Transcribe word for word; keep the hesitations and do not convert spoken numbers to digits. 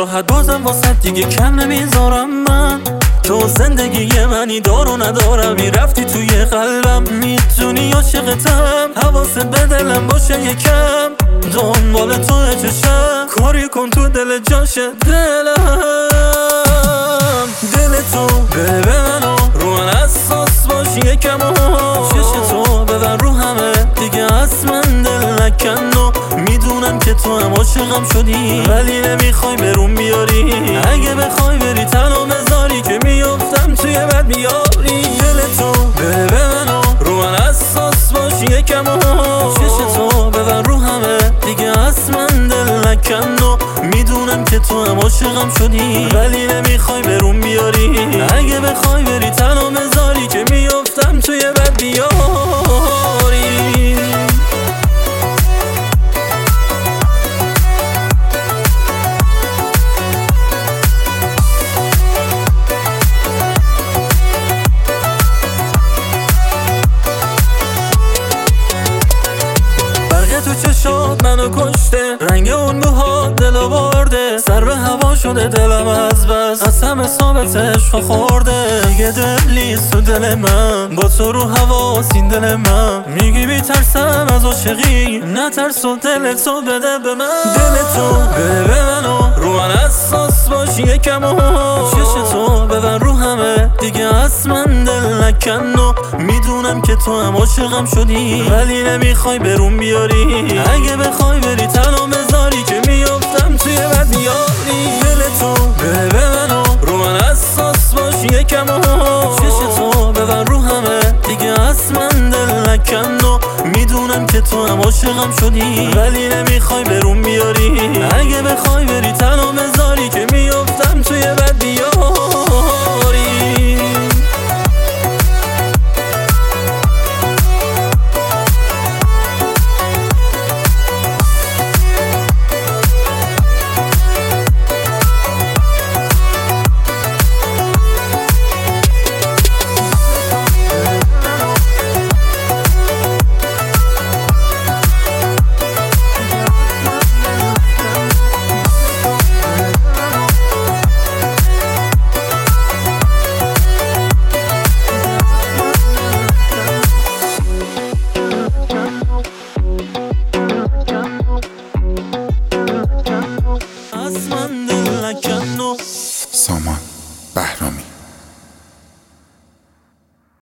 راحت بازم واسه دیگه کم نمیذارم من. تو زندگی منی دار و ندارم، رفتی توی قلبم، میتونی عاشقتم. حواست به دلم باشه یکم، دنبال تو چشم، کاری کن تو دل جاشه دلم. دل تو به منو رو من اساس باشی یکم و چش تو ببر رو همه دیگه از من دل نکن. و میدونم که تو هم عاشقم شدی ولی نمیخوای برون بیاری. اگه بخوای بری تنها بذاری که میافتم توی بد بیاری. دل تو به منو رو من اساس باشی یکم و چش تو ببر رو همه دیگه از من دل نکن. و میدونم که تو هم عاشقم شدی ولی نمیخوای برون بیاری. اگه بخوای بری تنها بذاری که میافتم توی بد بیاری. تو چشات منو کشته، رنگ اون موها دلو برده، سر به هوا شده دلم از بس، از همه ثابت عشق خورده. یه دلیست تو دل من، با تو رو حواسین دل من، میگی بیترسم از عاشقی، نترس و دل تو بده به من. دل تو به منو رو من اساس باشی یکم و چش تو ببر رو همه دیگه از من دل نکن. و میدونم که تو هم عاشقم شدی ولی نمیخوای برون بیاری. اگه بخوای بری تنها بذاری که میافتم توی بد بیاری. دل تو به منو رو من اساس باشی یکم و چش تو ببر رو همه دیگه از من دل نکن. و میدونم که تو هم عاشقم شدی ولی نمیخوای برون بیاری. اگه بخوای بری تنها بذاری که میافتم توی بد